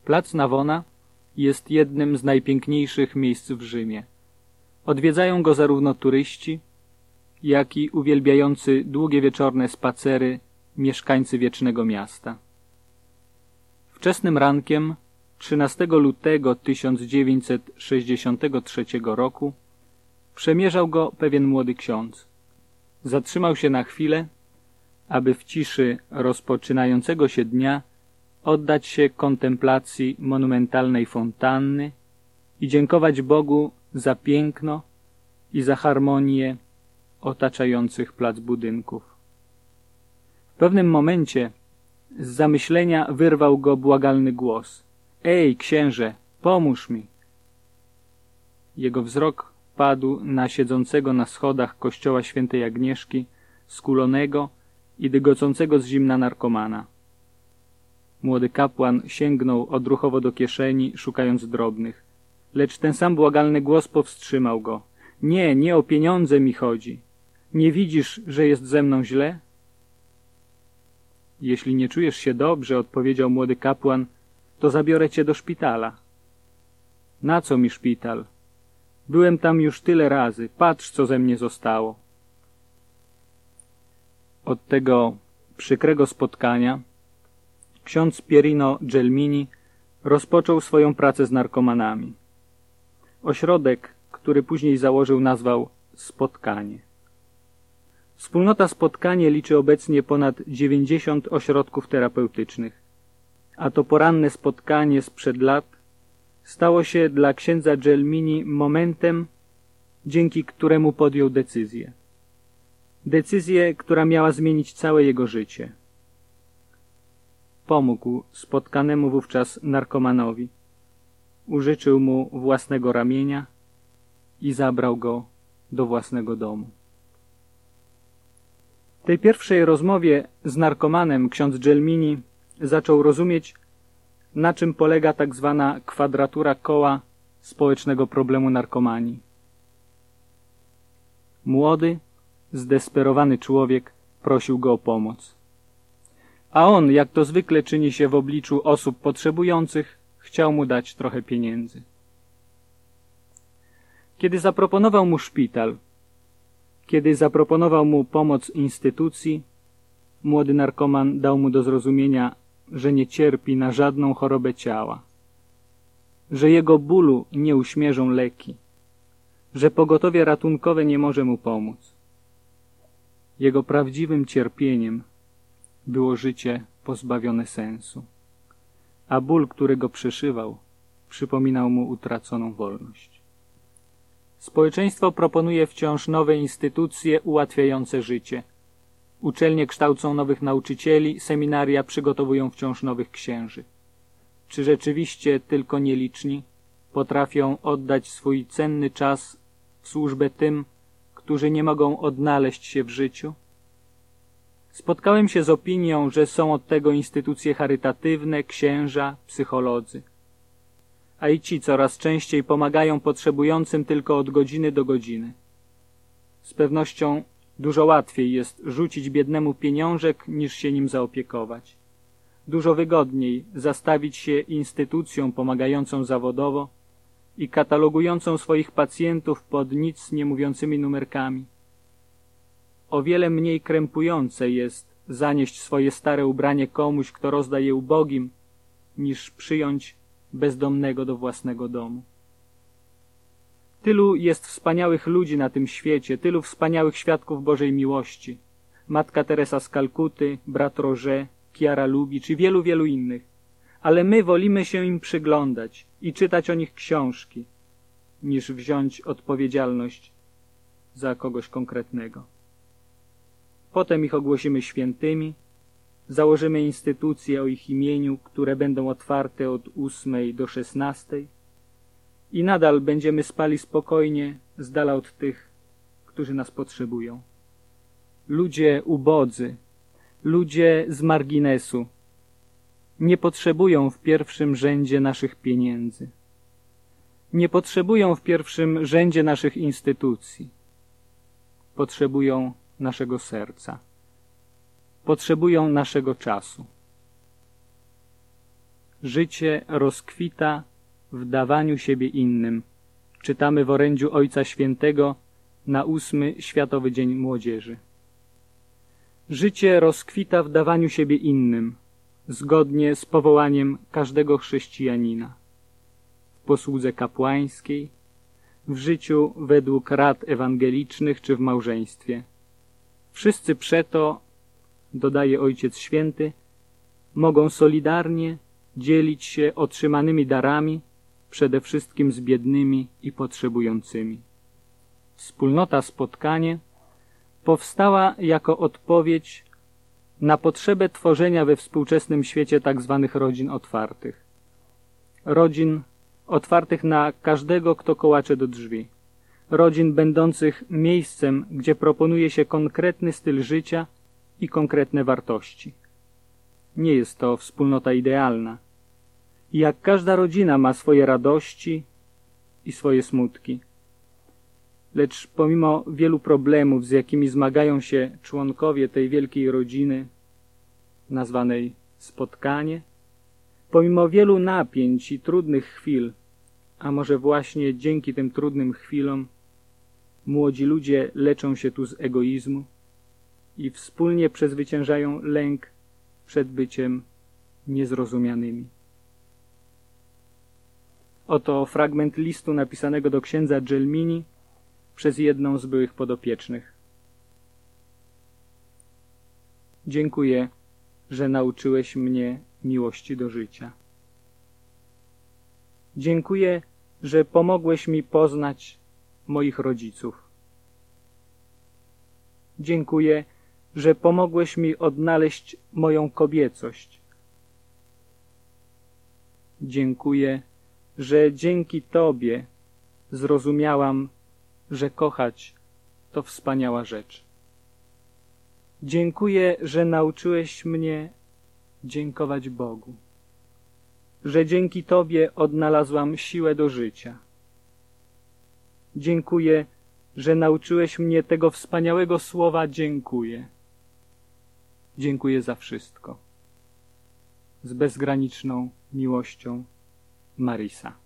Plac Navona jest jednym z najpiękniejszych miejsc w Rzymie. Odwiedzają go zarówno turyści, jak i uwielbiający długie wieczorne spacery mieszkańcy wiecznego miasta. Wczesnym rankiem 13 lutego 1963 roku przemierzał go pewien młody ksiądz. Zatrzymał się na chwilę, aby w ciszy rozpoczynającego się dnia oddać się kontemplacji monumentalnej fontanny i dziękować Bogu za piękno i za harmonię otaczających plac budynków. W pewnym momencie z zamyślenia wyrwał go błagalny głos. Ej, księże, pomóż mi! Jego wzrok padł na siedzącego na schodach kościoła świętej Agnieszki, skulonego i dygocącego z zimna narkomana. Młody kapłan sięgnął odruchowo do kieszeni, szukając drobnych. Lecz ten sam błagalny głos powstrzymał go. Nie, nie o pieniądze mi chodzi. Nie widzisz, że jest ze mną źle? Jeśli nie czujesz się dobrze, odpowiedział młody kapłan, to zabiorę cię do szpitala. Na co mi szpital? Byłem tam już tyle razy. Patrz, co ze mnie zostało. Od tego przykrego spotkania ksiądz Pierino Gelmini rozpoczął swoją pracę z narkomanami. Ośrodek, który później założył, nazwał Spotkanie. Wspólnota Spotkanie liczy obecnie ponad 90 ośrodków terapeutycznych, a to poranne spotkanie sprzed lat stało się dla księdza Gelmini momentem, dzięki któremu podjął decyzję. Decyzję, która miała zmienić całe jego życie. Pomógł spotkanemu wówczas narkomanowi, użyczył mu własnego ramienia i zabrał go do własnego domu. W tej pierwszej rozmowie z narkomanem ksiądz Gelmini zaczął rozumieć, na czym polega tak zwana kwadratura koła społecznego problemu narkomanii. Młody, zdesperowany człowiek prosił go o pomoc. A on, jak to zwykle czyni się w obliczu osób potrzebujących, chciał mu dać trochę pieniędzy. Kiedy zaproponował mu szpital, kiedy zaproponował mu pomoc instytucji, młody narkoman dał mu do zrozumienia, że nie cierpi na żadną chorobę ciała, że jego bólu nie uśmierzą leki, że pogotowie ratunkowe nie może mu pomóc. Jego prawdziwym cierpieniem było życie pozbawione sensu, a ból, który go przeszywał, przypominał mu utraconą wolność. Społeczeństwo proponuje wciąż nowe instytucje ułatwiające życie. Uczelnie kształcą nowych nauczycieli, seminaria przygotowują wciąż nowych księży. Czy rzeczywiście tylko nieliczni potrafią oddać swój cenny czas w służbę tym, którzy nie mogą odnaleźć się w życiu? Spotkałem się z opinią, że są od tego instytucje charytatywne, księża, psycholodzy. A i ci coraz częściej pomagają potrzebującym tylko od godziny do godziny. Z pewnością dużo łatwiej jest rzucić biednemu pieniążek, niż się nim zaopiekować. Dużo wygodniej zastawić się instytucją pomagającą zawodowo i katalogującą swoich pacjentów pod nic nie mówiącymi numerkami. O wiele mniej krępujące jest zanieść swoje stare ubranie komuś, kto rozda je ubogim, niż przyjąć bezdomnego do własnego domu. Tylu jest wspaniałych ludzi na tym świecie, tylu wspaniałych świadków Bożej miłości. Matka Teresa z Kalkuty, brat Roger, Chiara Lubicz i wielu, wielu innych. Ale my wolimy się im przyglądać i czytać o nich książki, niż wziąć odpowiedzialność za kogoś konkretnego. Potem ich ogłosimy świętymi, założymy instytucje o ich imieniu, które będą otwarte od 8 do 16 i nadal będziemy spali spokojnie z dala od tych, którzy nas potrzebują. Ludzie ubodzy, ludzie z marginesu nie potrzebują w pierwszym rzędzie naszych pieniędzy. Nie potrzebują w pierwszym rzędzie naszych instytucji. Potrzebują naszego serca. Potrzebują naszego czasu. Życie rozkwita w dawaniu siebie innym. Czytamy w orędziu Ojca Świętego na 8. Światowy Dzień Młodzieży. Życie rozkwita w dawaniu siebie innym, zgodnie z powołaniem każdego chrześcijanina. W posłudze kapłańskiej, w życiu według rad ewangelicznych czy w małżeństwie. Wszyscy przeto, dodaje Ojciec Święty, mogą solidarnie dzielić się otrzymanymi darami, przede wszystkim z biednymi i potrzebującymi. Wspólnota Spotkanie powstała jako odpowiedź na potrzebę tworzenia we współczesnym świecie tzw. rodzin otwartych. Rodzin otwartych na każdego, kto kołacze do drzwi. Rodzin będących miejscem, gdzie proponuje się konkretny styl życia i konkretne wartości. Nie jest to wspólnota idealna. I jak każda rodzina ma swoje radości i swoje smutki. Lecz pomimo wielu problemów, z jakimi zmagają się członkowie tej wielkiej rodziny, nazwanej Spotkanie, pomimo wielu napięć i trudnych chwil, a może właśnie dzięki tym trudnym chwilom, młodzi ludzie leczą się tu z egoizmu i wspólnie przezwyciężają lęk przed byciem niezrozumianymi. Oto fragment listu napisanego do księdza Gelmini przez jedną z byłych podopiecznych. Dziękuję, że nauczyłeś mnie miłości do życia. Dziękuję, że pomogłeś mi poznać moich rodziców. Dziękuję, że pomogłeś mi odnaleźć moją kobiecość. Dziękuję, że dzięki Tobie zrozumiałam, że kochać to wspaniała rzecz. Dziękuję, że nauczyłeś mnie dziękować Bogu, że dzięki Tobie odnalazłam siłę do życia. Dziękuję, że nauczyłeś mnie tego wspaniałego słowa dziękuję. Dziękuję za wszystko. Z bezgraniczną miłością, Marysa.